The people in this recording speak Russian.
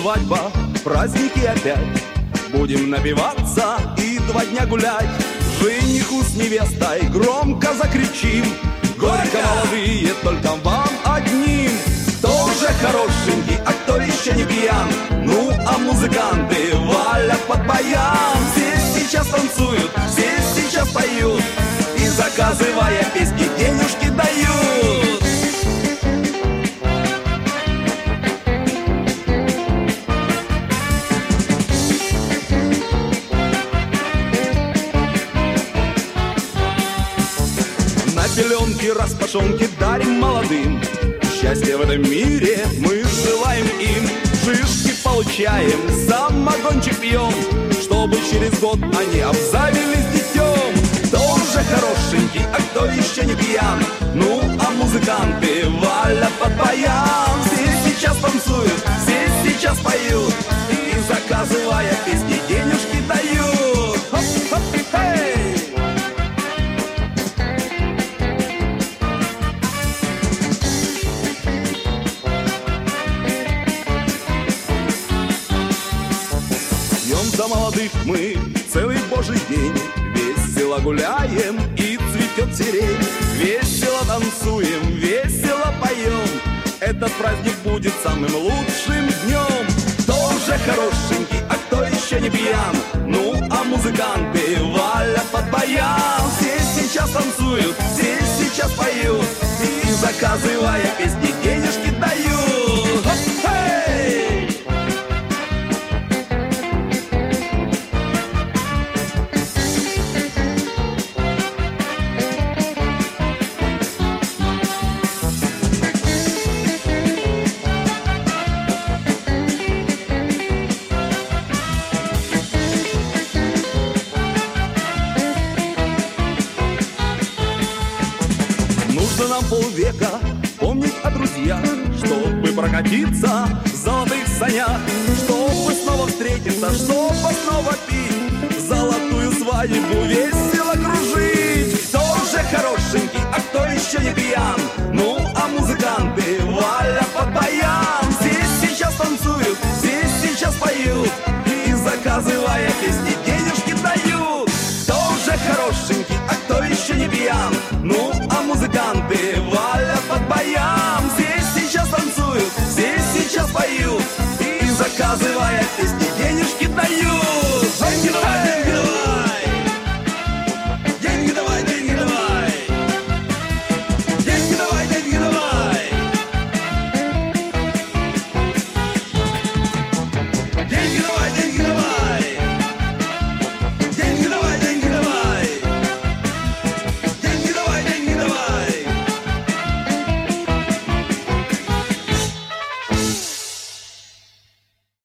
свадьба, праздники опять. Будем напиваться и 2 дня гулять. Жениху с невестой громко закричим: горько, молодые, только вам одним. Кто же хорошенький, а кто еще не пьян? Ну, а музыканты валят под баян. Все сейчас танцуют, все сейчас поют, и, заказывая песни, денежки дают. На пеленки, распашонки дарим молодым. Счастья в этом мире мы желаем им. Шишки получаем, самогончик пьем, чтобы через год они обзавелись детем. Кто же хорошенький, а кто еще не пьян? Ну, а музыканты валят под баян. Все сейчас танцуют, все сейчас поют, и, заказывая песни, денежки дают. Хоп-хоп-хей! За молодых мы целый божий день весело гуляем, и цветет сирень. Весело танцуем, весело поем. Этот праздник будет самым лучшим днем. Кто же хорошенький, а кто еще не пьян? Ну, а музыканты валят под баян. Все сейчас танцуют, все сейчас поют, и, заказывая песни, денежки дают. Хей! Нам полвека помнить о друзьях, чтобы прокатиться в золотых санях, чтобы снова встретиться, чтобы снова пить, золотую свадьбу весело кружить. Кто же хорошенький, а кто еще не пьян? Ну, а музыканты валят под баян. Все сейчас танцуют, все сейчас поют, и, заказывая песни, денежки дают. Кто же хорошенький, а кто еще не пьян?